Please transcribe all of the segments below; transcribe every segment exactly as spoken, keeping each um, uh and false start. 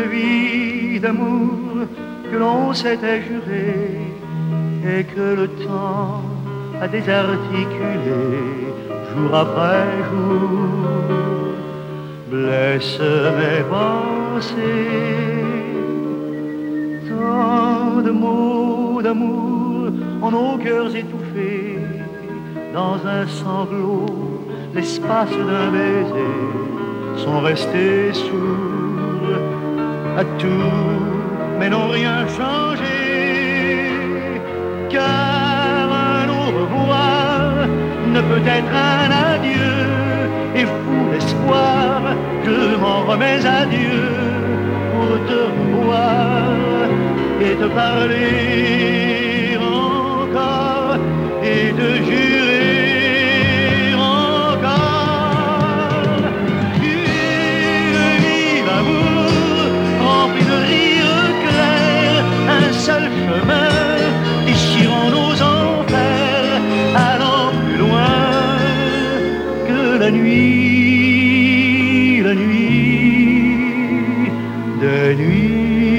vie d'amour que l'on s'était juré et que le temps a désarticulé jour après jour, blesse mes pensées. Tant de mots d'amour en nos cœurs étouffés, dans un sanglot, l'espace d'un baiser, sont restés sourds à tout, mais n'ont rien changé. Car un au revoir ne peut être un adieu, et fou d'espoir, je m'en remets à Dieu pour te revoir et te parler encore et te jurer encore une vie d'amour remplie de rires clairs, un seul chemin déchirant nos enfers, allant plus loin que la nuit, la nuit de nuit.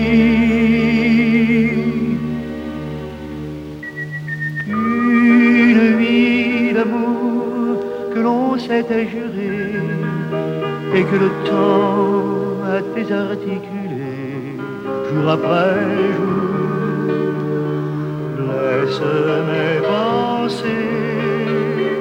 Une vie d'amour que l'on s'était juré et que le temps a désarticulé jour après jour, blesse mes pensées.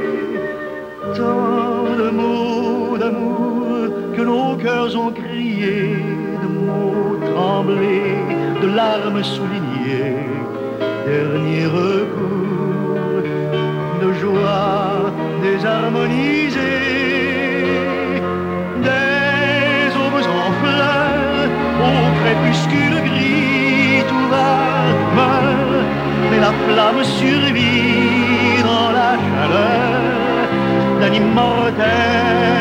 Tant de mots d'amour que nos cœurs ont criés, de mots tremblés, de larmes soulignées, dernier recours, de joie désharmonisée, des aubes en fleurs, au crépuscule gris, tout va, meurt, mais la flamme survit dans la chaleur d'un immortel